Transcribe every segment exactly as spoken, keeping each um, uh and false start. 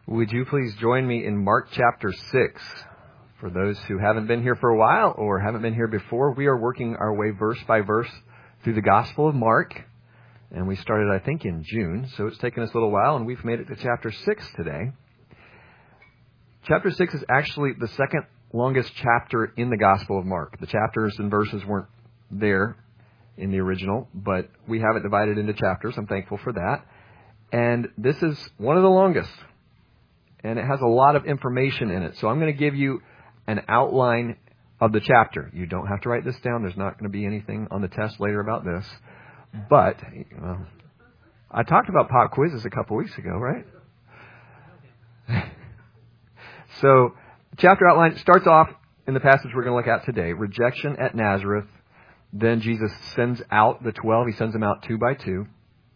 Would you please join me in Mark chapter six? For those who haven't been here for a while or haven't been here before, we are working our way verse by verse through the Gospel of Mark. And we started, I think, in June, so it's taken us a little while, and we've made it to chapter six today. Chapter six is actually the second longest chapter in the Gospel of Mark. The chapters and verses weren't there in the original, but we have it divided into chapters. I'm thankful for that. And this is one of the longest. And it has a lot of information in it. So I'm going to give you an outline of the chapter. You don't have to write this down. There's not going to be anything on the test later about this. But well, I talked about pop quizzes a couple weeks ago, right? So the chapter outline starts off in the passage we're going to look at today. Rejection at Nazareth. Then Jesus sends out the twelve. He sends them out two by two.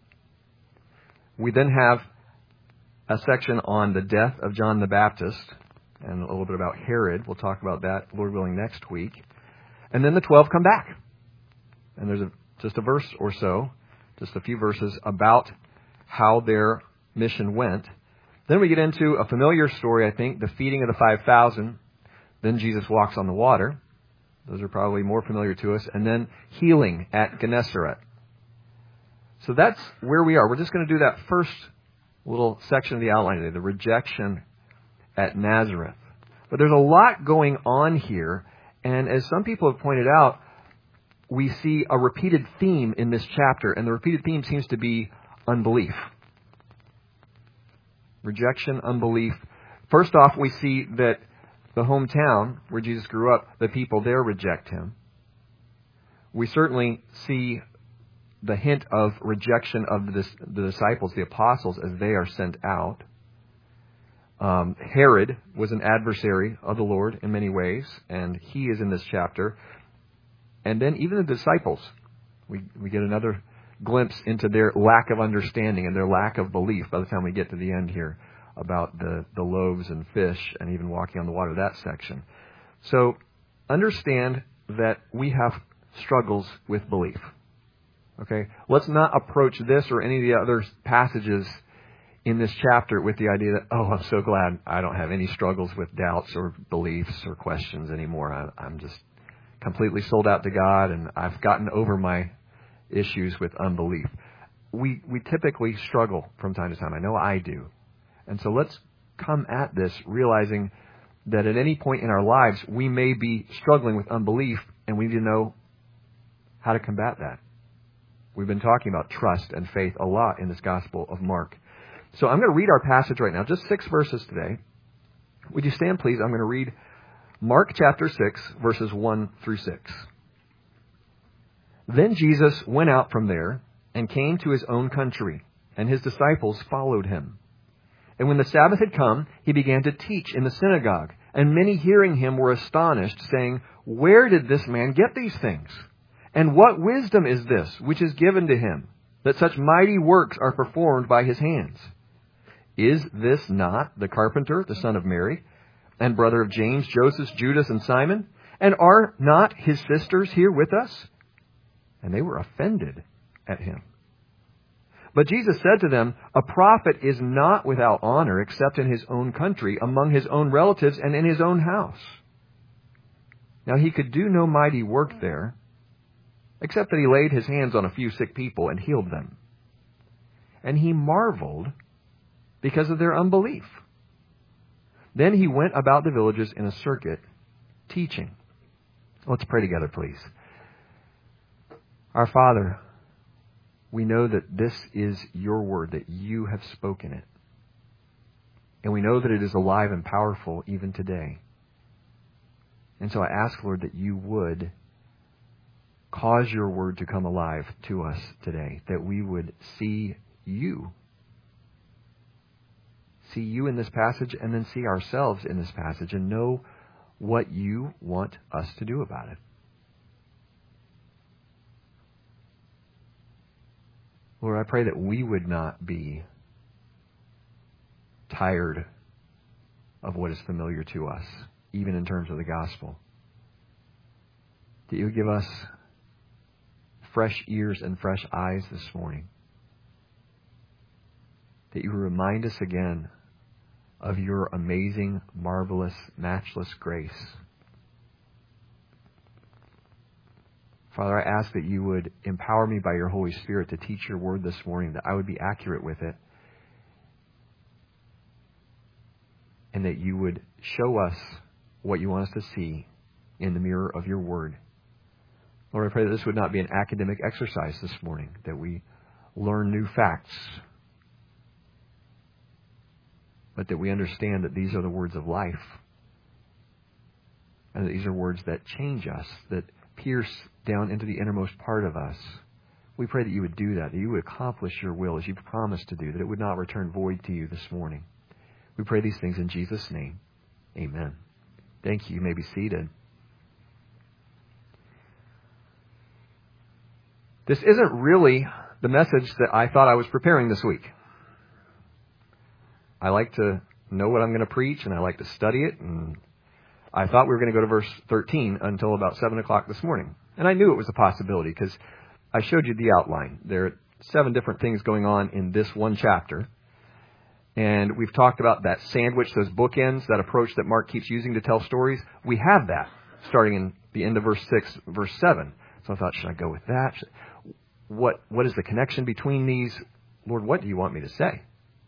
We then have a section on the death of John the Baptist and a little bit about Herod. We'll talk about that, Lord willing, next week. And then the twelve come back. And there's a, just a verse or so, just a few verses about how their mission went. Then we get into a familiar story, I think, the feeding of the five thousand. Then Jesus walks on the water. Those are probably more familiar to us. And then healing at Gennesaret. So that's where we are. We're just going to do that first little section of the outline today, the rejection at Nazareth. But there's a lot going on here, and as some people have pointed out, we see a repeated theme in this chapter, and the repeated theme seems to be unbelief. Rejection, unbelief. First off, we see that the hometown where Jesus grew up, the people there reject him. We certainly see the hint of rejection of the, the disciples, the apostles, as they are sent out. Um, Herod was an adversary of the Lord in many ways, and he is in this chapter. And then even the disciples, we, we get another glimpse into their lack of understanding and their lack of belief by the time we get to the end here about the, the loaves and fish and even walking on the water, that section. So understand that we have struggles with belief. Okay, let's not approach this or any of the other passages in this chapter with the idea that, oh, I'm so glad I don't have any struggles with doubts or beliefs or questions anymore. I, I'm just completely sold out to God and I've gotten over my issues with unbelief. We we typically struggle from time to time. I know I do. And so let's come at this realizing that at any point in our lives, we may be struggling with unbelief and we need to know how to combat that. We've been talking about trust and faith a lot in this Gospel of Mark. So I'm going to read our passage right now, just six verses today. Would you stand, please? I'm going to read Mark chapter six, verses one through six. Then Jesus went out from there and came to his own country, and his disciples followed him. And when the Sabbath had come, he began to teach in the synagogue, and many hearing him were astonished, saying, "Where did this man get these things? And what wisdom is this which is given to him, that such mighty works are performed by his hands? Is this not the carpenter, the son of Mary, and brother of James, Joseph, Judas, and Simon? And are not his sisters here with us?" And they were offended at him. But Jesus said to them, "A prophet is not without honor except in his own country, among his own relatives, and in his own house." Now he could do no mighty work there, except that he laid his hands on a few sick people and healed them. And he marveled because of their unbelief. Then he went about the villages in a circuit, teaching. Let's pray together, please. Our Father, we know that this is your word, that you have spoken it. And we know that it is alive and powerful even today. And so I ask, Lord, that you would cause your word to come alive to us today, that we would see you. See you in this passage and then see ourselves in this passage and know what you want us to do about it. Lord, I pray that we would not be tired of what is familiar to us, even in terms of the gospel. That you would give us fresh ears and fresh eyes this morning. That you remind us again of your amazing, marvelous, matchless grace. Father, I ask that you would empower me by your Holy Spirit to teach your word this morning, that I would be accurate with it, and that you would show us what you want us to see in the mirror of your word. Lord, I pray that this would not be an academic exercise this morning, that we learn new facts, but that we understand that these are the words of life, and that these are words that change us, that pierce down into the innermost part of us. We pray that you would do that, that you would accomplish your will as you've promised to do, that it would not return void to you this morning. We pray these things in Jesus' name. Amen. Thank you. You may be seated. This isn't really the message that I thought I was preparing this week. I like to know what I'm going to preach, and I like to study it, and I thought we were going to go to verse thirteen until about seven o'clock this morning. And I knew it was a possibility because I showed you the outline. There are seven different things going on in this one chapter. And we've talked about that sandwich, those bookends, that approach that Mark keeps using to tell stories. We have that starting in the end of verse six, verse seven. So I thought, should I go with that? Should, what What is the connection between these? Lord, what do you want me to say?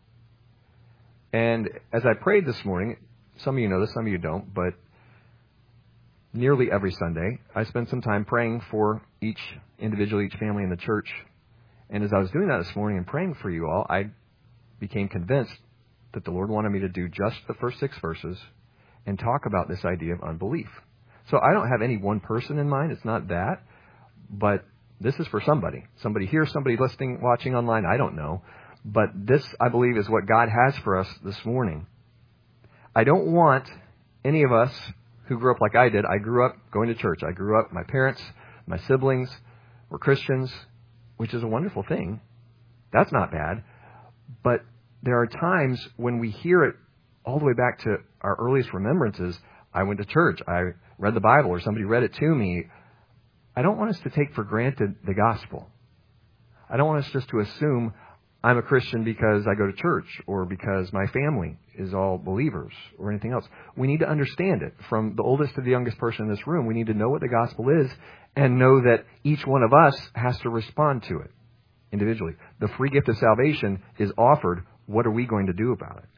And as I prayed this morning, some of you know this, some of you don't, but nearly every Sunday, I spend some time praying for each individual, each family in the church. And as I was doing that this morning and praying for you all, I became convinced that the Lord wanted me to do just the first six verses and talk about this idea of unbelief. So I don't have any one person in mind. It's not that. But this is for somebody. Somebody here, somebody listening, watching online, I don't know. But this, I believe, is what God has for us this morning. I don't want any of us who grew up like I did. I grew up going to church. I grew up, my parents, my siblings were Christians, which is a wonderful thing. That's not bad. But there are times when we hear it all the way back to our earliest remembrances. I went to church. I read the Bible, or somebody read it to me. I don't want us to take for granted the gospel. I don't want us just to assume I'm a Christian because I go to church or because my family is all believers or anything else. We need to understand it. From the oldest to the youngest person in this room, we need to know what the gospel is and know that each one of us has to respond to it individually. The free gift of salvation is offered. What are we going to do about it?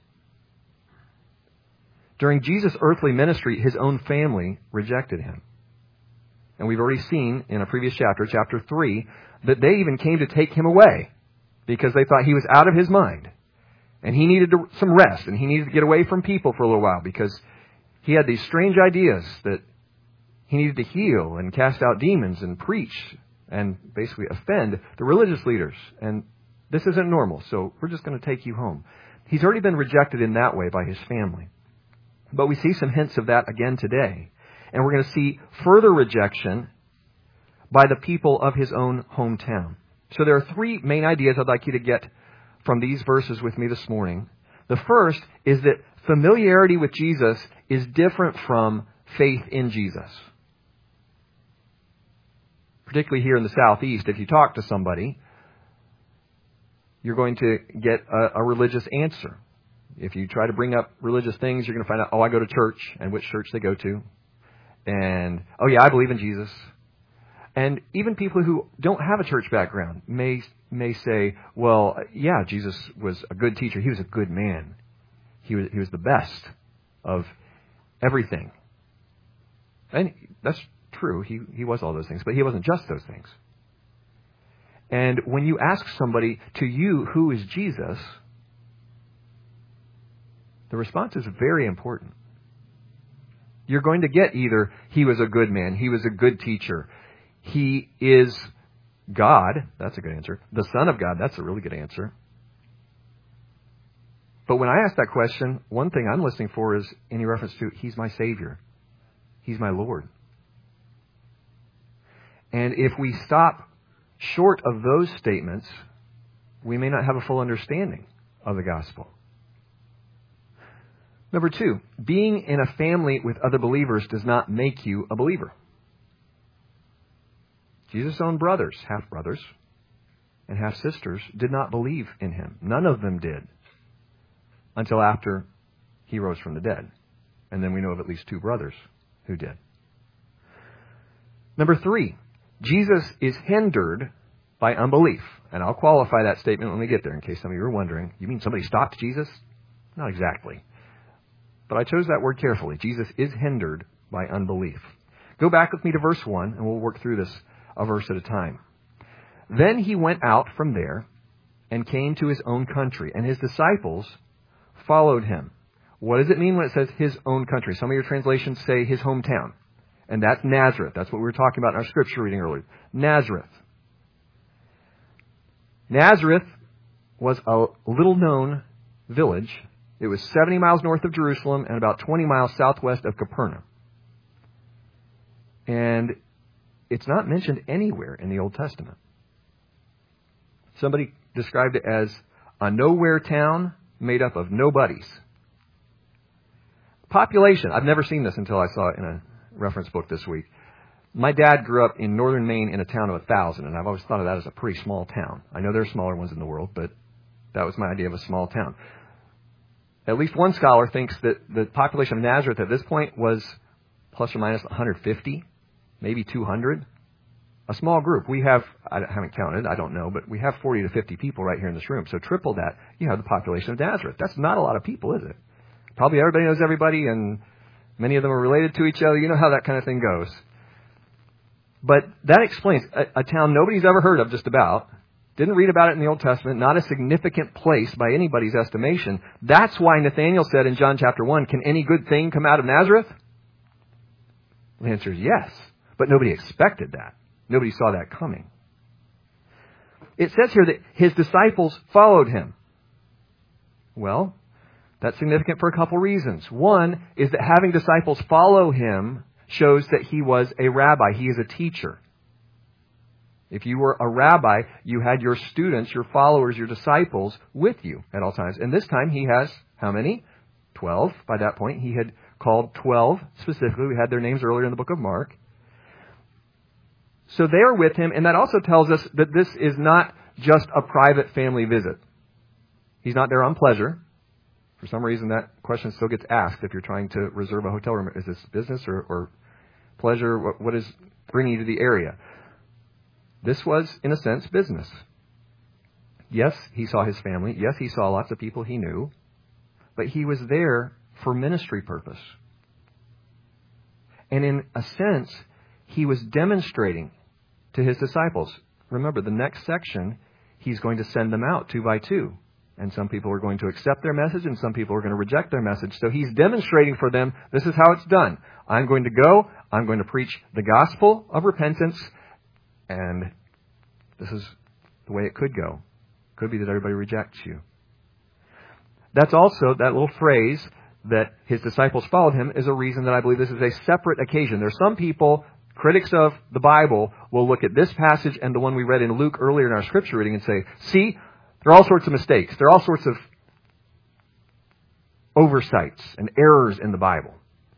During Jesus' earthly ministry, his own family rejected him. And we've already seen in a previous chapter, chapter three, that they even came to take him away because they thought he was out of his mind. And he needed to, some rest, and he needed to get away from people for a little while because he had these strange ideas that he needed to heal and cast out demons and preach and basically offend the religious leaders. And this isn't normal, so we're just going to take you home. He's already been rejected in that way by his family. But we see some hints of that again today. And we're going to see further rejection by the people of his own hometown. So there are three main ideas I'd like you to get from these verses with me this morning. The first is that familiarity with Jesus is different from faith in Jesus. Particularly here in the Southeast, if you talk to somebody, you're going to get a, a religious answer. If you try to bring up religious things, you're going to find out, oh, I go to church, and which church they go to. And, oh yeah, I believe in Jesus. And even people who don't have a church background may may say, well, yeah, Jesus was a good teacher. He was a good man. He was he was the best of everything. And that's true. He he was all those things, but he wasn't just those things. And when you ask somebody, to you, who is Jesus? The response is very important. You're going to get either he was a good man, he was a good teacher, he is God, that's a good answer. The Son of God, that's a really good answer. But when I ask that question, one thing I'm listening for is any reference to, he's my Savior. He's my Lord. And if we stop short of those statements, we may not have a full understanding of the gospel. Number two, being in a family with other believers does not make you a believer. Jesus' own brothers, half-brothers and half-sisters, did not believe in him. None of them did until after he rose from the dead. And then we know of at least two brothers who did. Number three, Jesus is hindered by unbelief. And I'll qualify that statement when we get there in case some of you are wondering. You mean somebody stopped Jesus? Not exactly. But I chose that word carefully. Jesus is hindered by unbelief. Go back with me to verse one, and we'll work through this a verse at a time. Then he went out from there and came to his own country, and his disciples followed him. What does it mean when it says his own country? Some of your translations say his hometown. And that's Nazareth. That's what we were talking about in our scripture reading earlier. Nazareth. Nazareth was a little-known village. It was seventy miles north of Jerusalem and about twenty miles southwest of Capernaum. And it's not mentioned anywhere in the Old Testament. Somebody described it as a nowhere town made up of nobodies. Population. I've never seen this until I saw it in a reference book this week. My dad grew up in northern Maine in a town of a thousand, and I've always thought of that as a pretty small town. I know there are smaller ones in the world, but that was my idea of a small town. At least one scholar thinks that the population of Nazareth at this point was plus or minus one hundred fifty, maybe two hundred. A small group. We have, I haven't counted, I don't know, but we have forty to fifty people right here in this room. So triple that, you have the population of Nazareth. That's not a lot of people, is it? Probably everybody knows everybody, and many of them are related to each other. You know how that kind of thing goes. But that explains a, a town nobody's ever heard of just about. Didn't read about it in the Old Testament. Not a significant place by anybody's estimation. That's why Nathanael said in John chapter one, can any good thing come out of Nazareth? The answer is yes. But nobody expected that. Nobody saw that coming. It says here that his disciples followed him. Well, that's significant for a couple reasons. One is that having disciples follow him shows that he was a rabbi. He is a teacher. If you were a rabbi, you had your students, your followers, your disciples with you at all times. And this time he has how many? Twelve. By that point, he had called twelve specifically. We had their names earlier in the book of Mark. So they are with him, and that also tells us that this is not just a private family visit. He's not there on pleasure. For some reason, that question still gets asked if you're trying to reserve a hotel room. Is this business or, or pleasure? What, what is bringing you to the area? This was, in a sense, business. Yes, he saw his family. Yes, he saw lots of people he knew. But he was there for ministry purpose. And in a sense, he was demonstrating to his disciples. Remember, the next section, he's going to send them out two by two. And some people are going to accept their message and some people are going to reject their message. So he's demonstrating for them, this is how it's done. I'm going to go, I'm going to preach the gospel of repentance, and this is the way it could go. Could be that everybody rejects you. That's also, that little phrase that his disciples followed him is a reason that I believe this is a separate occasion. There's some people, critics of the Bible, will look at this passage and the one we read in Luke earlier in our scripture reading and say, see, there are all sorts of mistakes. There are all sorts of oversights and errors in the Bible.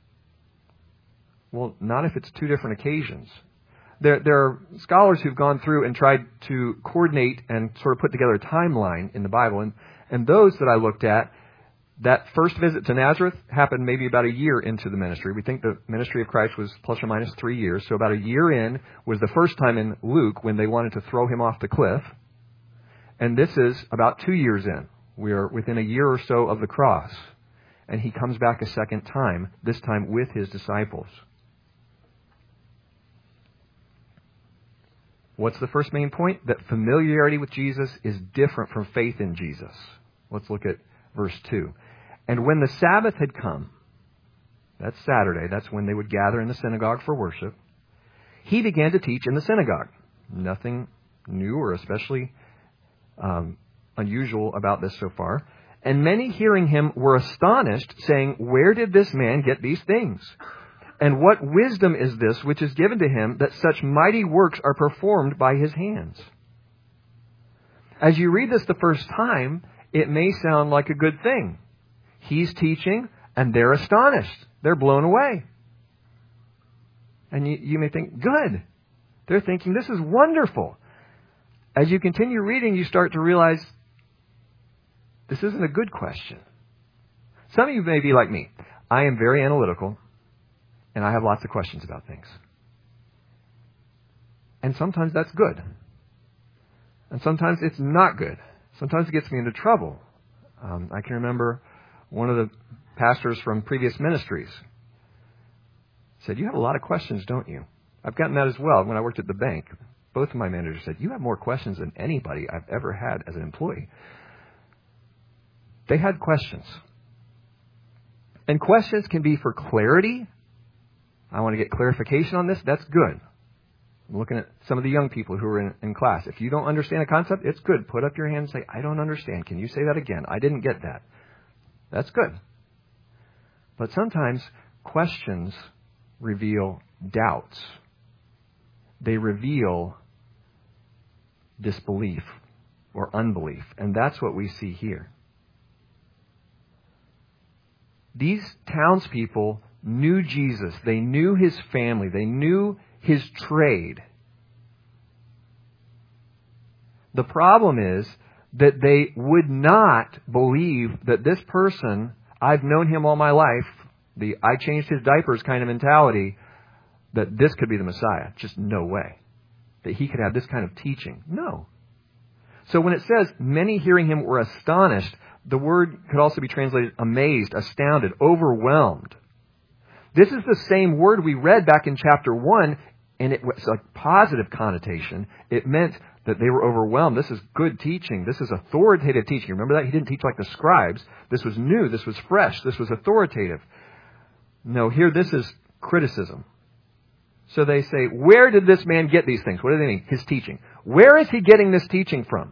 Well, not if it's two different occasions. There, there are scholars who've gone through and tried to coordinate and sort of put together a timeline in the Bible. And, and those that I looked at, that first visit to Nazareth happened maybe about a year into the ministry. We think the ministry of Christ was plus or minus three years. So about a year in was the first time in Luke when they wanted to throw him off the cliff. And this is about two years in. We are within a year or so of the cross. And he comes back a second time, this time with his disciples. What's the first main point? That familiarity with Jesus is different from faith in Jesus. Let's look at verse two. And when the Sabbath had come, that's Saturday, that's when they would gather in the synagogue for worship, he began to teach in the synagogue. Nothing new or especially um, unusual about this so far. And many hearing him were astonished, saying, where did this man get these things? And what wisdom is this which is given to him that such mighty works are performed by his hands? As you read this the first time, it may sound like a good thing. He's teaching and they're astonished. They're blown away. And you, you may think, good. They're thinking, this is wonderful. As you continue reading, you start to realize this isn't a good question. Some of you may be like me. I am very analytical, and I have lots of questions about things. And sometimes that's good. And sometimes it's not good. Sometimes it gets me into trouble. Um, I can remember one of the pastors from previous ministries said, "You have a lot of questions, don't you?" I've gotten that as well when I worked at the bank. Both of my managers said, "You have more questions than anybody I've ever had as an employee." They had questions. And questions can be for clarity. I want to get clarification on this. That's good. I'm looking at some of the young people who are in, in class. If you don't understand a concept, it's good. Put up your hand and say, "I don't understand. Can you say that again? I didn't get that." That's good. But sometimes questions reveal doubts. They reveal disbelief or unbelief. And that's what we see here. These townspeople knew Jesus. They knew his family. They knew his trade. The problem is that they would not believe that this person, I've known him all my life, the I changed his diapers kind of mentality, that this could be the Messiah. Just no way. That he could have this kind of teaching. No. So when it says, many hearing him were astonished, the word could also be translated amazed, astounded, overwhelmed. This is the same word we read back in chapter one, and it was a positive connotation. It meant that they were overwhelmed. This is good teaching. This is authoritative teaching. Remember that? He didn't teach like the scribes. This was new. This was fresh. This was authoritative. No, here this is criticism. So they say, where did this man get these things? What do they mean? His teaching. Where is he getting this teaching from?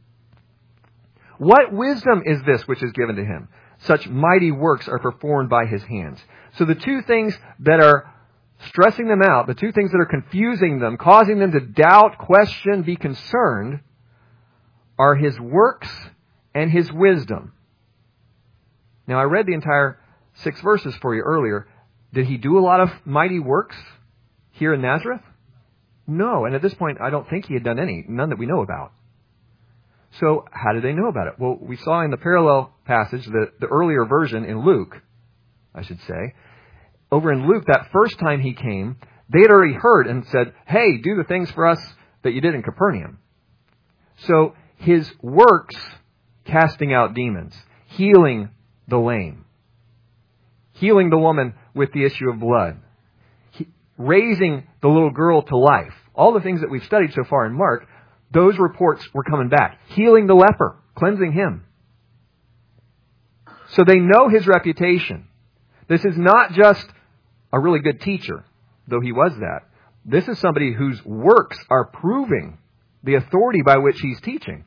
What wisdom is this which is given to him? Such mighty works are performed by his hands. So the two things that are stressing them out, the two things that are confusing them, causing them to doubt, question, be concerned, are his works and his wisdom. Now, I read the entire six verses for you earlier. Did he do a lot of mighty works here in Nazareth? No. And at this point, I don't think he had done any, none that we know about. So how did they know about it? Well, we saw in the parallel passage, the, the earlier version in Luke, I should say, over in Luke, that first time he came, they had already heard and said, hey, do the things for us that you did in Capernaum. So his works, casting out demons, healing the lame, healing the woman with the issue of blood, he, raising the little girl to life, all the things that we've studied so far in Mark, those reports were coming back. Healing the leper, cleansing him. So they know his reputation. This is not just a really good teacher, though he was that. This is somebody whose works are proving the authority by which he's teaching.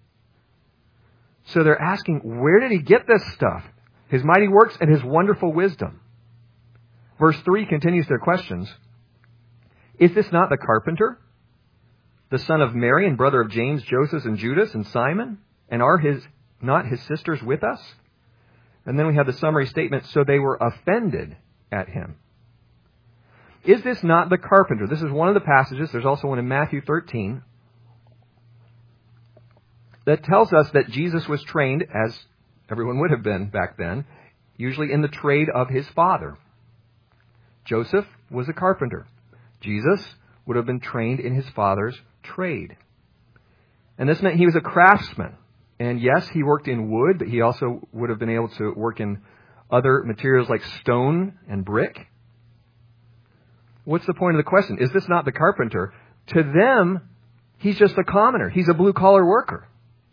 So they're asking, where did he get this stuff? His mighty works and his wonderful wisdom. Verse three continues their questions. Is this not the carpenter, the son of Mary and brother of James, Joseph, and Judas, and Simon? And are his not his sisters with us? And then we have the summary statement, so they were offended at him. Is this not the carpenter? This is one of the passages. There's also one in Matthew thirteen that tells us that Jesus was trained, as everyone would have been back then, usually in the trade of his father. Joseph was a carpenter. Jesus would have been trained in his father's trade. And this meant he was a craftsman. And yes, he worked in wood, but he also would have been able to work in other materials like stone and brick. What's the point of the question? Is this not the carpenter? To them, he's just a commoner. He's a blue-collar worker.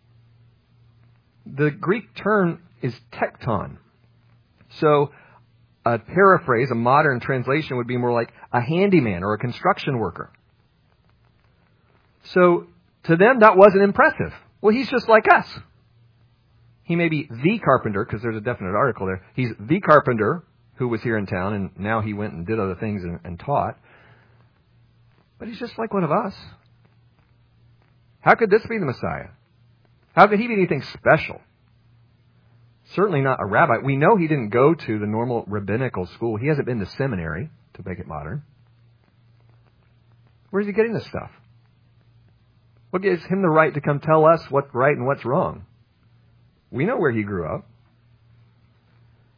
The Greek term is tekton. So a paraphrase, a modern translation would be more like a handyman or a construction worker. So to them, that wasn't impressive. Well, he's just like us. He may be the carpenter, because there's a definite article there. He's the carpenter who was here in town, and now he went and did other things and, and taught. But he's just like one of us. How could this be the Messiah? How could he be anything special? Certainly not a rabbi. We know he didn't go to the normal rabbinical school. He hasn't been to seminary, to make it modern. Where's he getting this stuff? What gives him the right to come tell us what's right and what's wrong? We know where he grew up.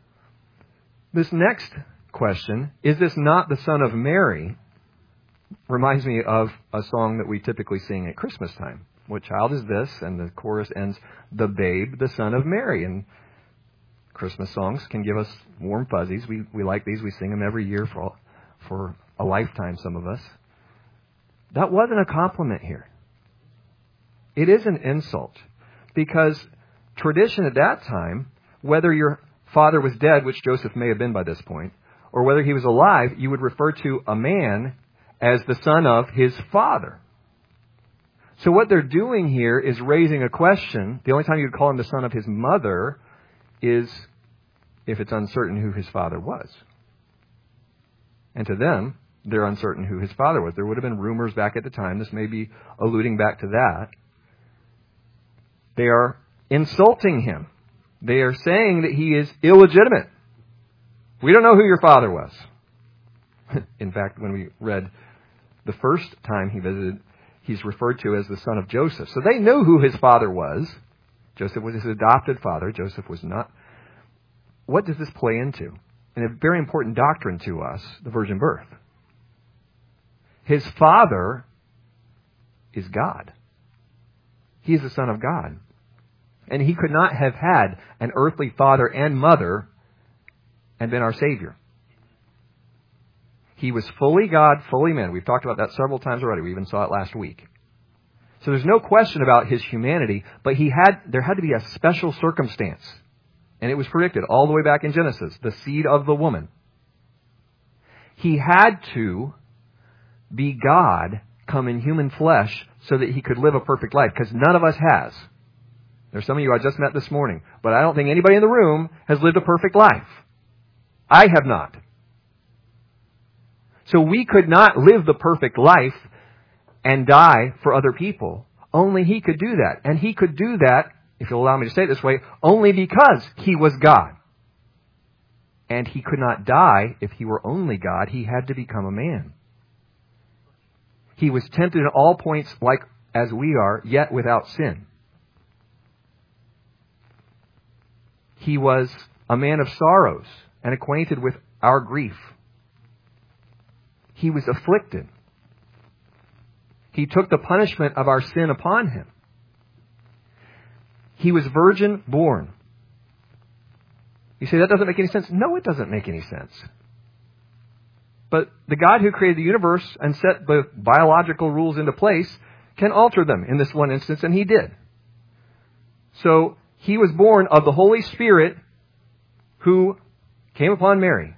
This next question, is this not the son of Mary, reminds me of a song that we typically sing at Christmas time. What child is this? And the chorus ends, the babe, the son of Mary. And Christmas songs can give us warm fuzzies. We we like these. We sing them every year for for a lifetime, some of us. That wasn't a compliment here. It is an insult. Because tradition at that time, whether your father was dead, which Joseph may have been by this point, or whether he was alive, you would refer to a man as the son of his father. So what they're doing here is raising a question. The only time you'd call him the son of his mother is if it's uncertain who his father was. And to them, they're uncertain who his father was. There would have been rumors back at the time. This may be alluding back to that. They are insulting him. They are saying that he is illegitimate. We don't know who your father was. In fact, when we read the first time he visited, he's referred to as the son of Joseph. So they knew who his father was. Joseph was his adopted father. Joseph was not. What does this play into? And a very important doctrine to us, the virgin birth. His father is God. He is the Son of God. And he could not have had an earthly father and mother and been our Savior. He was fully God, fully man. We've talked about that several times already. We even saw it last week. So there's no question about his humanity, but he had there had to be a special circumstance. And it was predicted all the way back in Genesis, the seed of the woman. He had to be God, come in human flesh, so that he could live a perfect life, because none of us has. There's some of you I just met this morning, but I don't think anybody in the room has lived a perfect life. I have not. So we could not live the perfect life and die for other people. Only he could do that. And he could do that, if you'll allow me to say it this way, only because he was God. And he could not die if he were only God. He had to become a man. He was tempted at all points like as we are, yet without sin. He was a man of sorrows and acquainted with our grief. He was afflicted. He took the punishment of our sin upon him. He was virgin born. You say, that doesn't make any sense. No, it doesn't make any sense. But the God who created the universe and set the biological rules into place can alter them in this one instance, and he did. So he was born of the Holy Spirit who came upon Mary.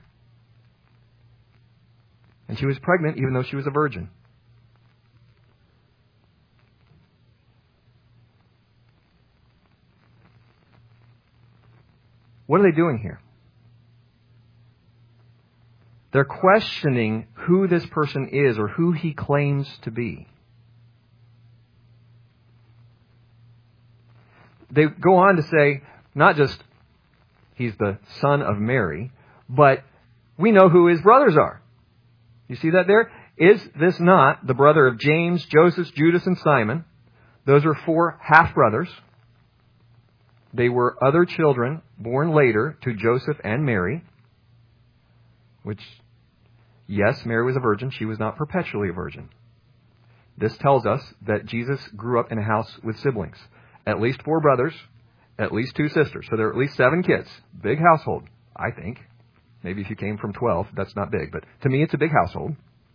And she was pregnant even though she was a virgin. What are they doing here? They're questioning who this person is or who he claims to be. They go on to say, not just he's the son of Mary, but we know who his brothers are. You see that there? Is this not the brother of James, Joseph, Judas, and Simon? Those are four half-brothers. They were other children born later to Joseph and Mary, which, yes, Mary was a virgin. She was not perpetually a virgin. This tells us that Jesus grew up in a house with siblings. At least four brothers, at least two sisters. So there are at least seven kids. Big household, I think. Maybe if you came from twelve, that's not big. But to me, it's a big household.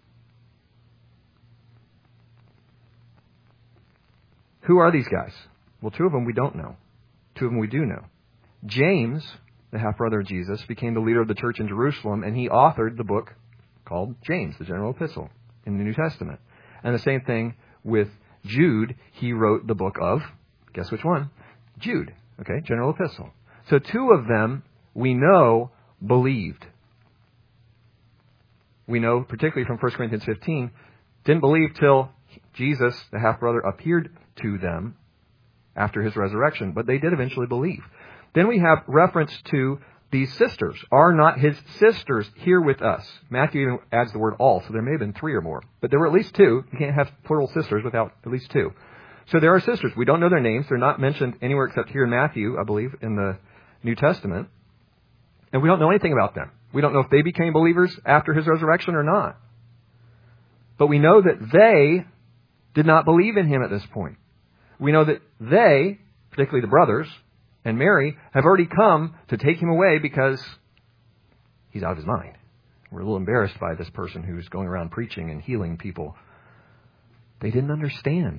Who are these guys? Well, two of them we don't know. Two of them we do know. James, the half-brother of Jesus, became the leader of the church in Jerusalem, and he authored the book called James, the General Epistle, in the New Testament. And the same thing with Jude. He wrote the book of, guess which one? Jude, okay, General Epistle. So two of them, we know, believed. We know, particularly from First Corinthians fifteen, didn't believe till Jesus, the half-brother, appeared to them after his resurrection, but they did eventually believe. Then we have reference to these sisters. Are not his sisters here with us? Matthew even adds the word all, so there may have been three or more. But there were at least two. You can't have plural sisters without at least two. So there are sisters. We don't know their names. They're not mentioned anywhere except here in Matthew, I believe, in the New Testament. And we don't know anything about them. We don't know if they became believers after his resurrection or not. But we know that they did not believe in him at this point. We know that they, particularly the brothers and Mary, have already come to take him away because he's out of his mind. We're a little embarrassed by this person who's going around preaching and healing people. They didn't understand.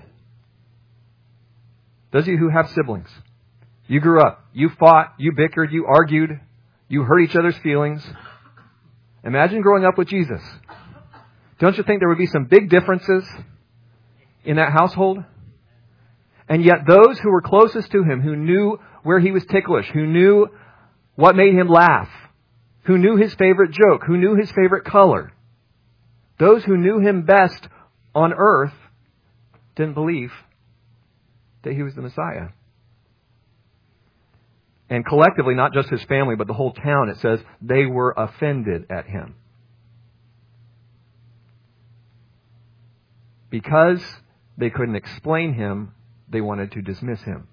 Those of you who have siblings, you grew up, you fought, you bickered, you argued, you hurt each other's feelings. Imagine growing up with Jesus. Don't you think there would be some big differences in that household? And yet those who were closest to him, who knew where he was ticklish, who knew what made him laugh, who knew his favorite joke, who knew his favorite color, those who knew him best on earth didn't believe that he was the Messiah. And collectively, not just his family, but the whole town, it says, they were offended at him. Because they couldn't explain him, they wanted to dismiss him.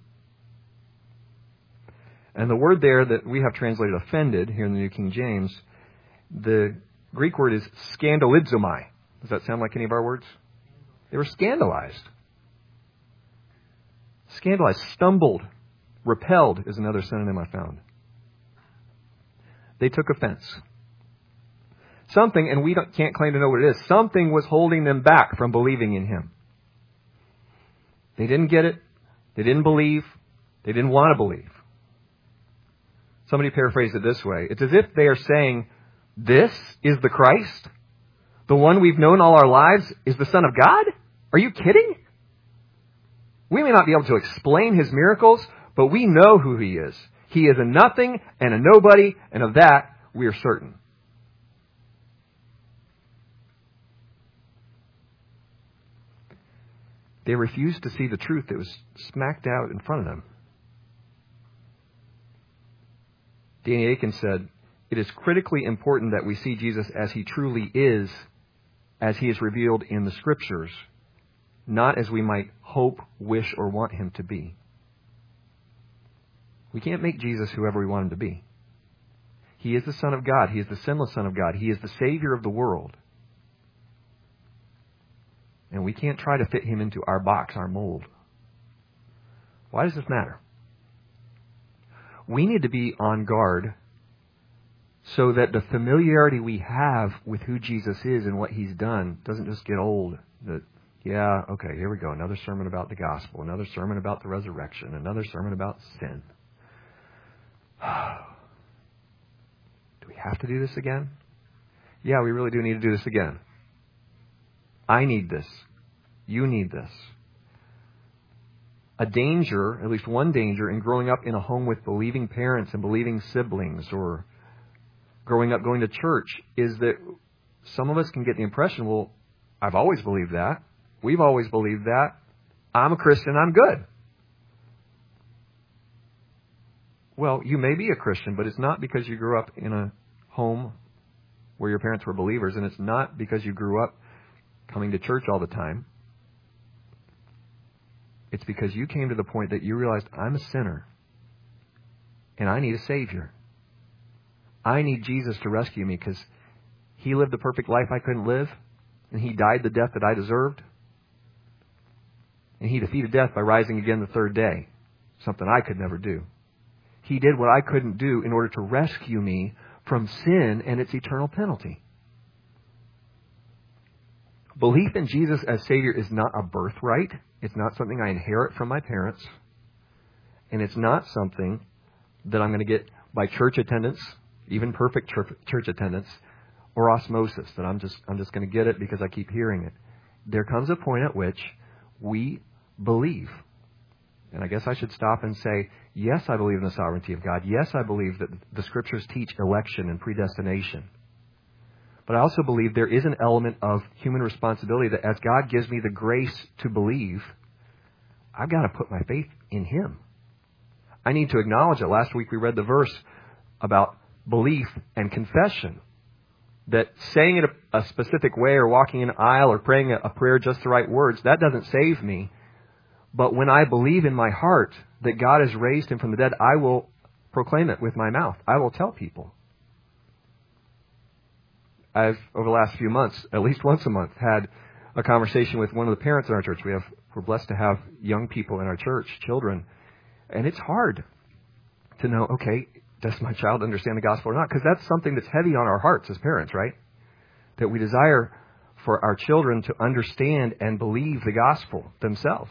And the word there that we have translated offended here in the New King James, the Greek word is scandalizomai. Does that sound like any of our words? They were scandalized. Scandalized, stumbled, repelled is another synonym I found. They took offense. Something, and we don't, can't claim to know what it is, something was holding them back from believing in him. They didn't get it. They didn't believe. They didn't want to believe. Somebody paraphrased it this way. It's as if they are saying, this is the Christ? The one we've known all our lives is the Son of God? Are you kidding? We may not be able to explain his miracles, but we know who he is. He is a nothing and a nobody, and of that we are certain. They refused to see the truth that was smacked out in front of them. Danny Aiken said, it is critically important that we see Jesus as he truly is, as he is revealed in the Scriptures, not as we might hope, wish, or want him to be. We can't make Jesus whoever we want him to be. He is the Son of God. He is the sinless Son of God. He is the Savior of the world. And we can't try to fit him into our box, our mold. Why does this matter? We need to be on guard so that the familiarity we have with who Jesus is and what he's done doesn't just get old. That, yeah, okay, here we go. Another sermon about the gospel. Another sermon about the resurrection. Another sermon about sin. Do we have to do this again? Yeah, we really do need to do this again. I need this. You need this. A danger, at least one danger, in growing up in a home with believing parents and believing siblings, or growing up going to church, is that some of us can get the impression, well, I've always believed that. We've always believed that. I'm a Christian. I'm good. Well, you may be a Christian, but it's not because you grew up in a home where your parents were believers, and it's not because you grew up coming to church all the time. It's because you came to the point that you realized, I'm a sinner, and I need a Savior. I need Jesus to rescue me because he lived the perfect life I couldn't live, and he died the death that I deserved, and he defeated death by rising again the third day, something I could never do. He did what I couldn't do in order to rescue me from sin and its eternal penalty. Belief in Jesus as Savior is not a birthright. It's not something I inherit from my parents. And it's not something that I'm going to get by church attendance, even perfect church attendance, or osmosis, that I'm just I'm just going to get it because I keep hearing it. There comes a point at which we believe. And I guess I should stop and say, yes, I believe in the sovereignty of God. Yes, I believe that the Scriptures teach election and predestination. But I also believe there is an element of human responsibility that as God gives me the grace to believe, I've got to put my faith in him. I need to acknowledge it. Last week we read the verse about belief and confession. That saying it a, a specific way, or walking in an aisle, or praying a, a prayer just the right words, that doesn't save me. But when I believe in my heart that God has raised him from the dead, I will proclaim it with my mouth. I will tell people. I've, over the last few months, at least once a month, had a conversation with one of the parents in our church. We have, we're blessed to have young people in our church, children. And it's hard to know, okay, does my child understand the gospel or not? Because that's something that's heavy on our hearts as parents, right? That we desire for our children to understand and believe the gospel themselves.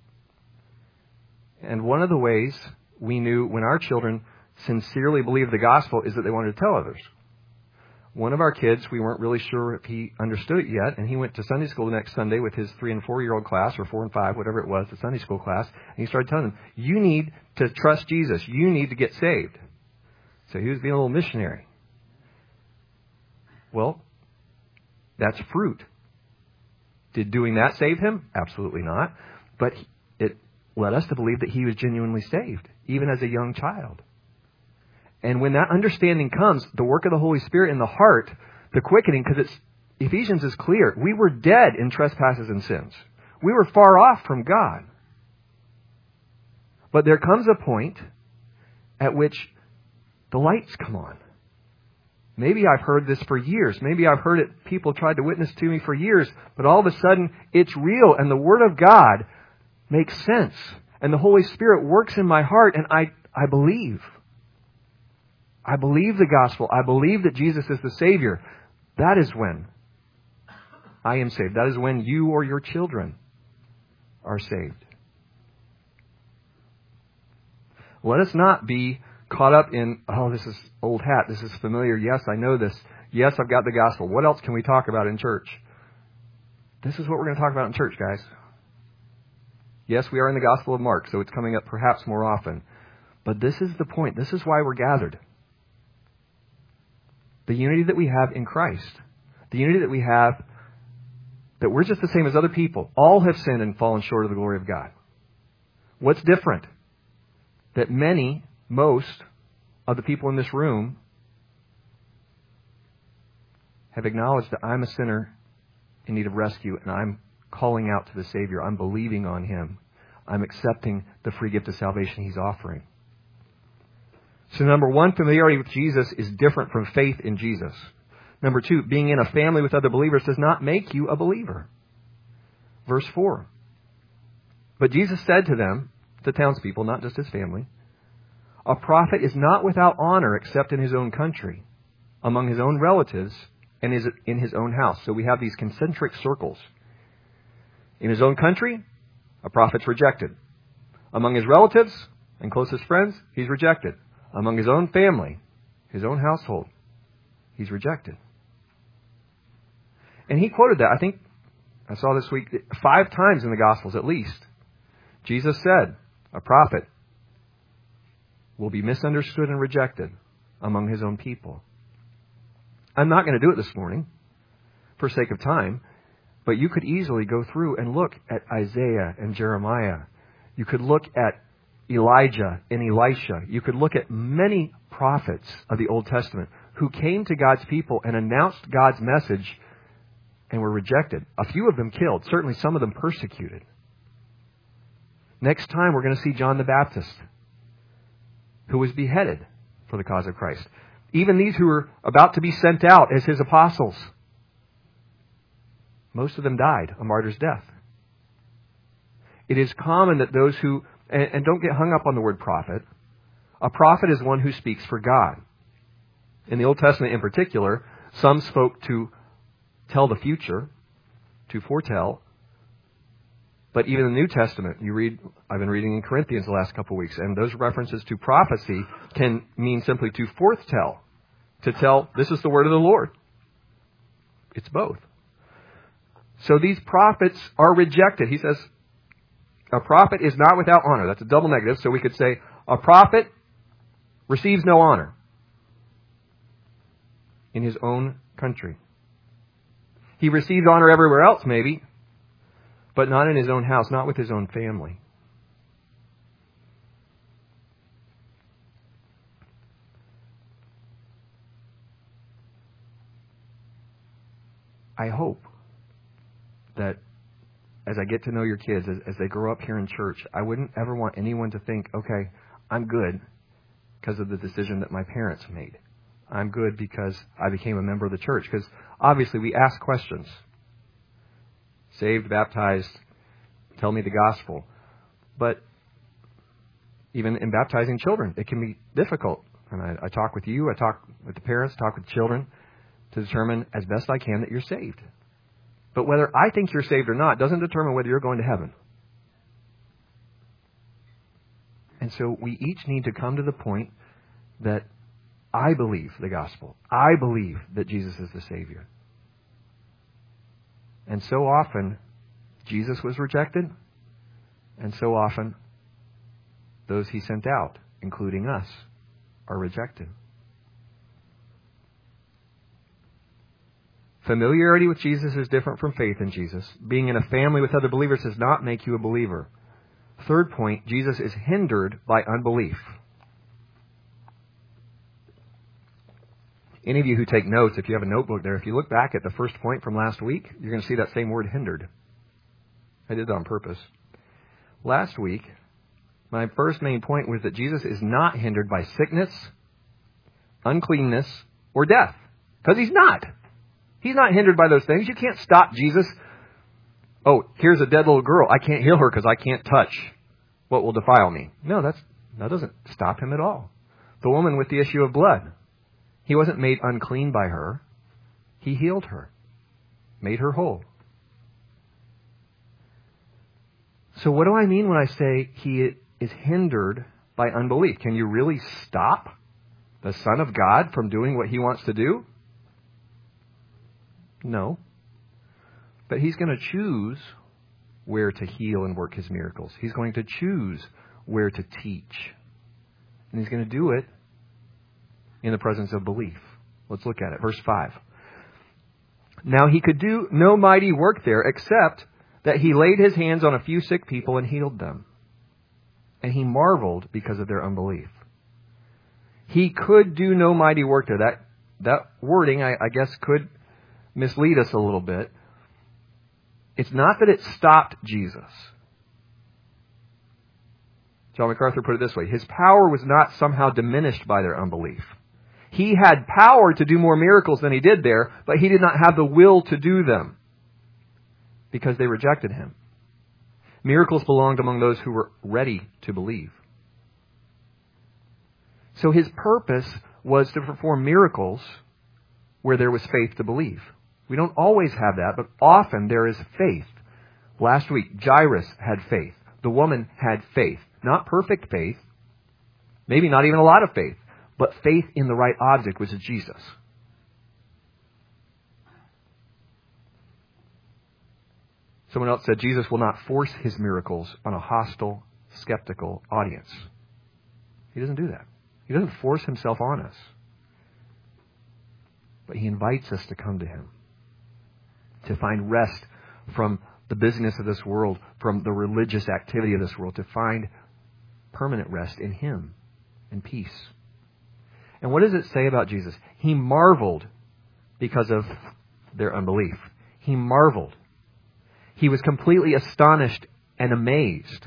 And one of the ways we knew when our children sincerely believed the gospel is that they wanted to tell others. One of our kids, we weren't really sure if he understood it yet, and he went to Sunday school the next Sunday with his three and four-year-old class, or four and five, whatever it was, the Sunday school class, and he started telling them, you need to trust Jesus. You need to get saved. So he was being a little missionary. Well, that's fruit. Did doing that save him? Absolutely not. But it led us to believe that he was genuinely saved, even as a young child. And when that understanding comes, the work of the Holy Spirit in the heart, the quickening, because it's Ephesians is clear. We were dead in trespasses and sins. We were far off from God. But there comes a point at which the lights come on. Maybe I've heard this for years. Maybe I've heard it, people tried to witness to me for years, but all of a sudden it's real and the Word of God makes sense. And the Holy Spirit works in my heart and I, I believe. I believe the gospel. I believe that Jesus is the Savior. That is when I am saved. That is when you or your children are saved. Let us not be caught up in, oh, this is old hat. This is familiar. Yes, I know this. Yes, I've got the gospel. What else can we talk about in church? This is what we're going to talk about in church, guys. Yes, we are in the Gospel of Mark, so it's coming up perhaps more often. But this is the point. This is why we're gathered. The unity that we have in Christ. The unity that we have, that we're just the same as other people. All have sinned and fallen short of the glory of God. What's different? That many, most of the people in this room have acknowledged that I'm a sinner in need of rescue and I'm calling out to the Savior. I'm believing on Him. I'm accepting the free gift of salvation He's offering. So number one, familiarity with Jesus is different from faith in Jesus. Number two, being in a family with other believers does not make you a believer. Verse four. But Jesus said to them, the townspeople, not just his family, a prophet is not without honor except in his own country, among his own relatives, and is in his own house. So we have these concentric circles. In his own country, a prophet's rejected. Among his relatives and closest friends, he's rejected. Among his own family, his own household, he's rejected. And he quoted that, I think, I saw this week, five times in the Gospels at least. Jesus said, a prophet will be misunderstood and rejected among his own people. I'm not going to do it this morning for sake of time, but you could easily go through and look at Isaiah and Jeremiah. You could look at Elijah and Elisha. You could look at many prophets of the Old Testament who came to God's people and announced God's message and were rejected. A few of them killed, certainly some of them persecuted. Next time we're going to see John the Baptist, who was beheaded for the cause of Christ. Even these who were about to be sent out as his apostles, most of them died a martyr's death. It is common that those who, and, and don't get hung up on the word prophet, a prophet is one who speaks for God. In the Old Testament in particular, some spoke to tell the future, to foretell. But even in the New Testament, you read, I've been reading in Corinthians the last couple of weeks, and those references to prophecy can mean simply to foretell, to tell, this is the word of the Lord. It's both. So these prophets are rejected. He says, a prophet is not without honor. That's a double negative. So we could say, a prophet receives no honor in his own country. He received honor everywhere else, maybe, but not in his own house, not with his own family. I hope that as I get to know your kids, as, as they grow up here in church, I wouldn't ever want anyone to think, okay, I'm good because of the decision that my parents made. I'm good because I became a member of the church. Because obviously we ask questions. Saved, baptized, tell me the gospel. But even in baptizing children, it can be difficult. And I, I talk with you, I talk with the parents, talk with children to determine as best I can that you're saved. But whether I think you're saved or not doesn't determine whether you're going to heaven. And so we each need to come to the point that I believe the gospel. I believe that Jesus is the Savior. And so often, Jesus was rejected. And so often, those he sent out, including us, are rejected. Familiarity with Jesus is different from faith in Jesus. Being in a family with other believers does not make you a believer. Third point, Jesus is hindered by unbelief. Any of you who take notes, if you have a notebook there, if you look back at the first point from last week, you're going to see that same word, hindered. I did that on purpose. Last week, my first main point was that Jesus is not hindered by sickness, uncleanness, or death. Because he's not. He's not hindered by those things. You can't stop Jesus. Oh, here's a dead little girl. I can't heal her because I can't touch what will defile me. No, that's that doesn't stop him at all. The woman with the issue of blood. He wasn't made unclean by her. He healed her. Made her whole. So what do I mean when I say he is hindered by unbelief? Can you really stop the Son of God from doing what he wants to do? No. But he's going to choose where to heal and work his miracles. He's going to choose where to teach. And he's going to do it in the presence of belief. Let's look at it. Verse five. Now he could do no mighty work there except that he laid his hands on a few sick people and healed them. And he marveled because of their unbelief. He could do no mighty work there. That that wording, I, I guess, could mislead us a little bit. It's not that it stopped Jesus. John MacArthur put it this way. His power was not somehow diminished by their unbelief. He had power to do more miracles than he did there, but he did not have the will to do them because they rejected him. Miracles belonged among those who were ready to believe. So his purpose was to perform miracles where there was faith to believe. We don't always have that, but often there is faith. Last week, Jairus had faith. The woman had faith. Not perfect faith. Maybe not even a lot of faith. But faith in the right object, which is Jesus. Someone else said Jesus will not force his miracles on a hostile, skeptical audience. He doesn't do that. He doesn't force himself on us. But he invites us to come to him. To find rest from the busyness of this world, from the religious activity of this world, to find permanent rest in him and peace. And what does it say about Jesus? He marveled because of their unbelief. He marveled. He was completely astonished and amazed.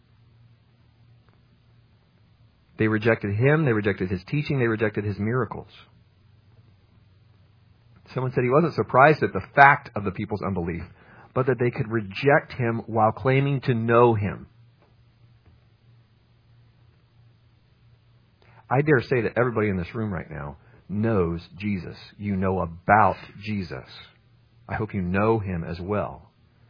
They rejected him. They rejected his teaching. They rejected his miracles. Someone said he wasn't surprised at the fact of the people's unbelief, but that they could reject him while claiming to know him. I dare say that everybody in this room right now knows Jesus. You know about Jesus. I hope you know him as well.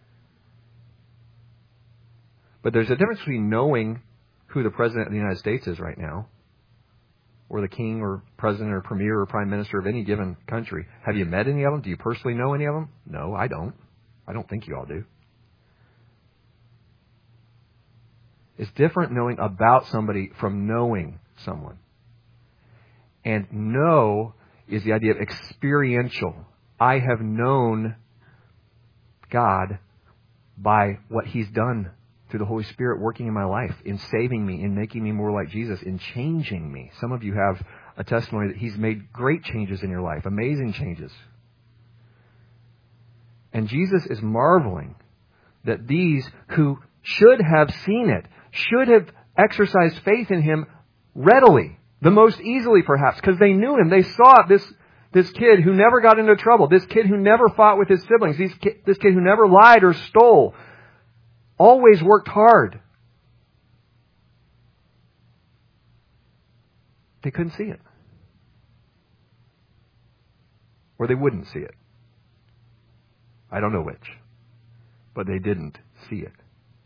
But there's a difference between knowing who the President of the United States is right now, or the king or president or premier or prime minister of any given country. Have you met any of them? Do you personally know any of them? No, I don't. I don't think you all do. It's different knowing about somebody from knowing someone. And know is the idea of experiential. I have known God by what he's done through the Holy Spirit working in my life, in saving me, in making me more like Jesus, in changing me. Some of you have a testimony that he's made great changes in your life, amazing changes. And Jesus is marveling that these who should have seen it, should have exercised faith in him readily, The most easily, perhaps, because they knew him. They saw this, this kid who never got into trouble, this kid who never fought with his siblings, this kid, this kid who never lied or stole, always worked hard. They couldn't see it. Or they wouldn't see it. I don't know which. But they didn't see it.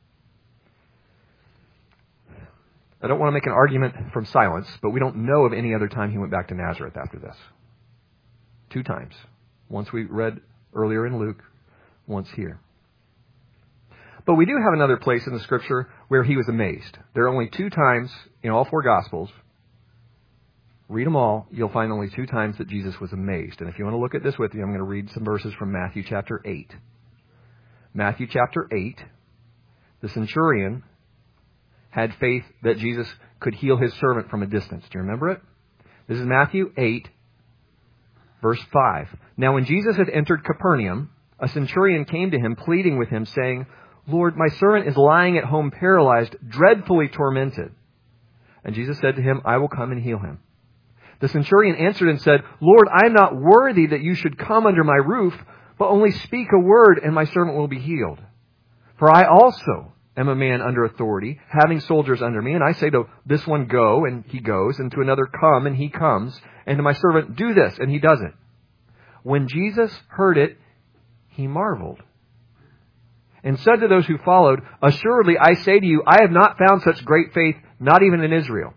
I don't want to make an argument from silence, but we don't know of any other time he went back to Nazareth after this. Two times. Once we read earlier in Luke, once here. But we do have another place in the Scripture where he was amazed. There are only two times in all four Gospels. Read them all. You'll find only two times that Jesus was amazed. And if you want to look at this with me, I'm going to read some verses from Matthew chapter eight. Matthew chapter eight, the centurion had faith that Jesus could heal his servant from a distance. Do you remember it? This is Matthew eight, verse five. Now when Jesus had entered Capernaum, a centurion came to him, pleading with him, saying, Lord, my servant is lying at home paralyzed, dreadfully tormented. And Jesus said to him, I will come and heal him. The centurion answered and said, Lord, I am not worthy that you should come under my roof, but only speak a word and my servant will be healed. For I also am a man under authority, having soldiers under me, and I say to this one, go, and he goes, and to another, come, and he comes, and to my servant, do this, and he does it. When Jesus heard it, he marveled, and said to those who followed, assuredly, I say to you, I have not found such great faith, not even in Israel.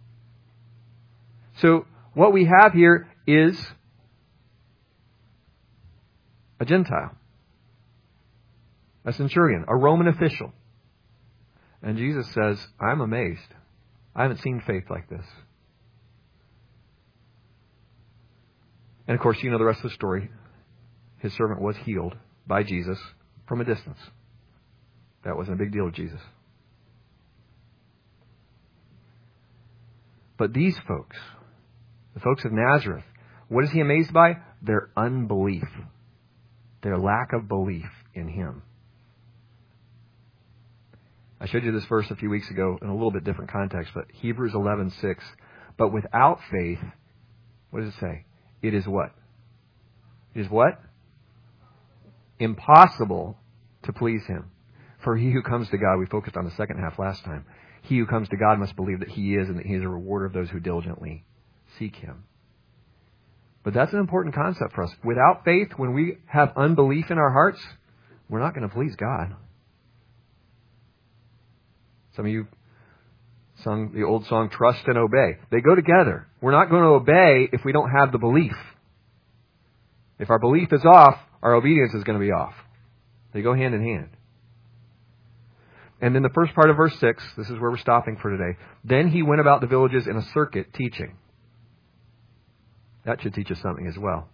So, what we have here is a Gentile, a centurion, a Roman official. And Jesus says, I'm amazed. I haven't seen faith like this. And of course, you know the rest of the story. His servant was healed by Jesus from a distance. That wasn't a big deal with Jesus. But these folks, the folks of Nazareth, what is he amazed by? Their unbelief. Their lack of belief in him. I showed you this verse a few weeks ago in a little bit different context, but Hebrews eleven six. But without faith, what does it say? It is what? It is what? Impossible to please him. For he who comes to God, we focused on the second half last time. He who comes to God must believe that he is and that he is a rewarder of those who diligently seek him. But that's an important concept for us. Without faith, when we have unbelief in our hearts, we're not going to please God. Some of you sung the old song, Trust and Obey. They go together. We're not going to obey if we don't have the belief. If our belief is off, our obedience is going to be off. They go hand in hand. And then the first part of verse six, this is where we're stopping for today. Then he went about the villages in a circuit teaching. That should teach us something as well.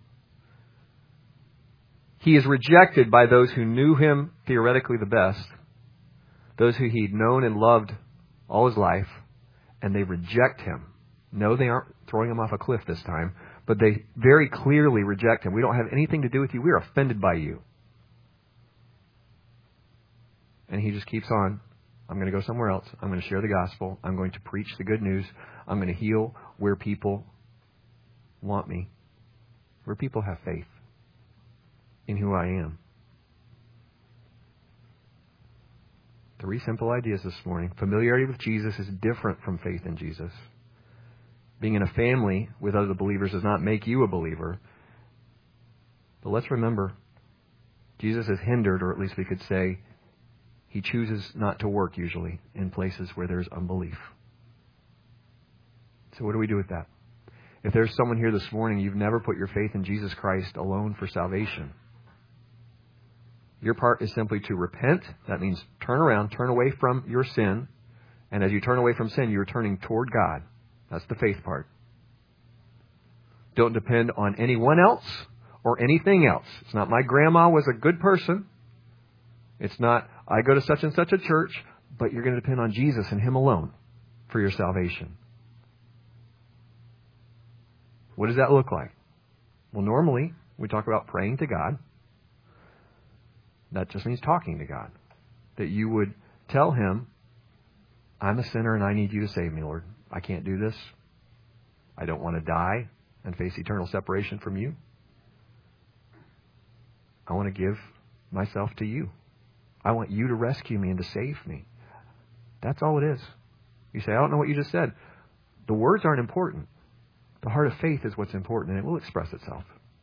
He is rejected by those who knew him theoretically the best, those who he'd known and loved all his life, and they reject him. No, they aren't throwing him off a cliff this time, but they very clearly reject him. We don't have anything to do with you. We are offended by you. And he just keeps on. I'm going to go somewhere else. I'm going to share the gospel. I'm going to preach the good news. I'm going to heal where people want me, where people have faith in who I am. Three simple ideas this morning. Familiarity with Jesus is different from faith in Jesus. Being in a family with other believers does not make you a believer. But let's remember, Jesus is hindered, or at least we could say, he chooses not to work usually in places where there's unbelief. So what do we do with that? If there's someone here this morning, you've never put your faith in Jesus Christ alone for salvation, your part is simply to repent. That means turn around, turn away from your sin. And as you turn away from sin, you're turning toward God. That's the faith part. Don't depend on anyone else or anything else. It's not my grandma was a good person. It's not I go to such and such a church, but you're going to depend on Jesus and him alone for your salvation. What does that look like? Well, normally we talk about praying to God. That just means talking to God. That you would tell him, I'm a sinner and I need you to save me, Lord. I can't do this. I don't want to die and face eternal separation from you. I want to give myself to you. I want you to rescue me and to save me. That's all it is. You say, I don't know what you just said. The words aren't important. The heart of faith is what's important, and it will express itself.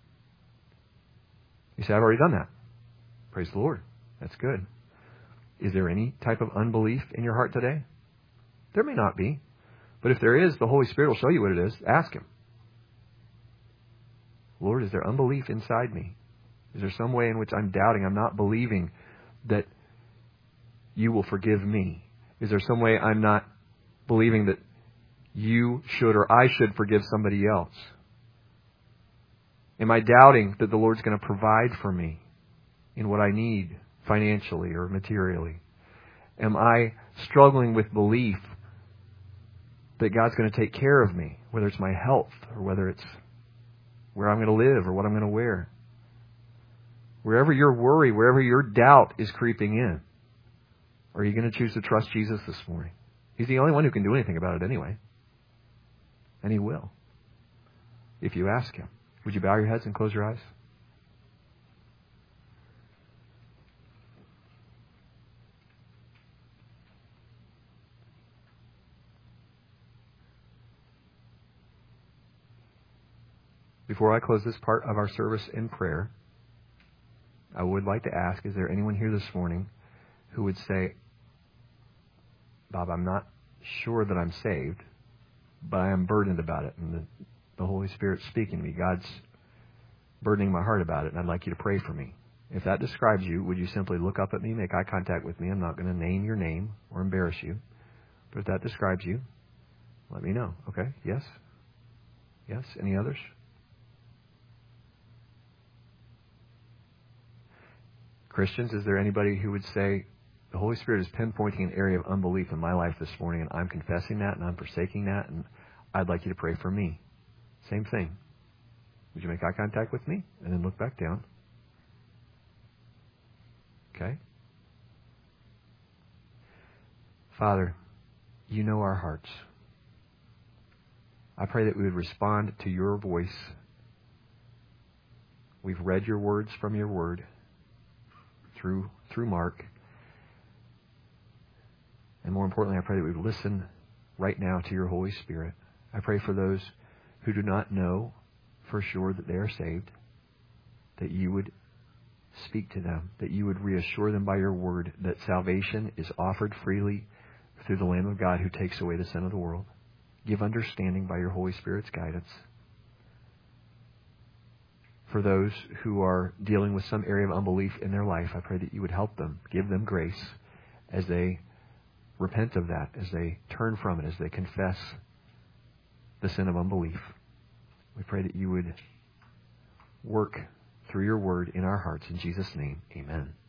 You say, I've already done that. Praise the Lord. That's good. Is there any type of unbelief in your heart today? There may not be. But if there is, the Holy Spirit will show you what it is. Ask Him. Lord, is there unbelief inside me? Is there some way in which I'm doubting, I'm not believing that you will forgive me? Is there some way I'm not believing that you should or I should forgive somebody else? Am I doubting that the Lord's going to provide for me in what I need financially or materially? Am I struggling with belief that God's going to take care of me, whether it's my health or whether it's where I'm going to live or what I'm going to wear? Wherever your worry, wherever your doubt is creeping in, are you going to choose to trust Jesus this morning? He's the only one who can do anything about it anyway. And He will, if you ask Him. Would you bow your heads and close your eyes? Before I close this part of our service in prayer, I would like to ask, is there anyone here this morning who would say, Bob, I'm not sure that I'm saved, but I am burdened about it, and the, the Holy Spirit's speaking to me. God's burdening my heart about it, and I'd like you to pray for me. If that describes you, would you simply look up at me, make eye contact with me? I'm not going to name your name or embarrass you. But if that describes you, let me know. Okay? Yes? Yes? Any others? Christians, is there anybody who would say, the Holy Spirit is pinpointing an area of unbelief in my life this morning, and I'm confessing that, and I'm forsaking that, and I'd like you to pray for me? Same thing. Would you make eye contact with me, and then look back down? Okay? Father, you know our hearts. I pray that we would respond to your voice. We've read your words from your word through through Mark. And more importantly, I pray that we would listen right now to your Holy Spirit. I pray for those who do not know for sure that they are saved, that you would speak to them, that you would reassure them by your word that salvation is offered freely through the Lamb of God who takes away the sin of the world. Give understanding by your Holy Spirit's guidance. For those who are dealing with some area of unbelief in their life, I pray that you would help them, give them grace as they repent of that, as they turn from it, as they confess the sin of unbelief. We pray that you would work through your word in our hearts. In Jesus' name, amen.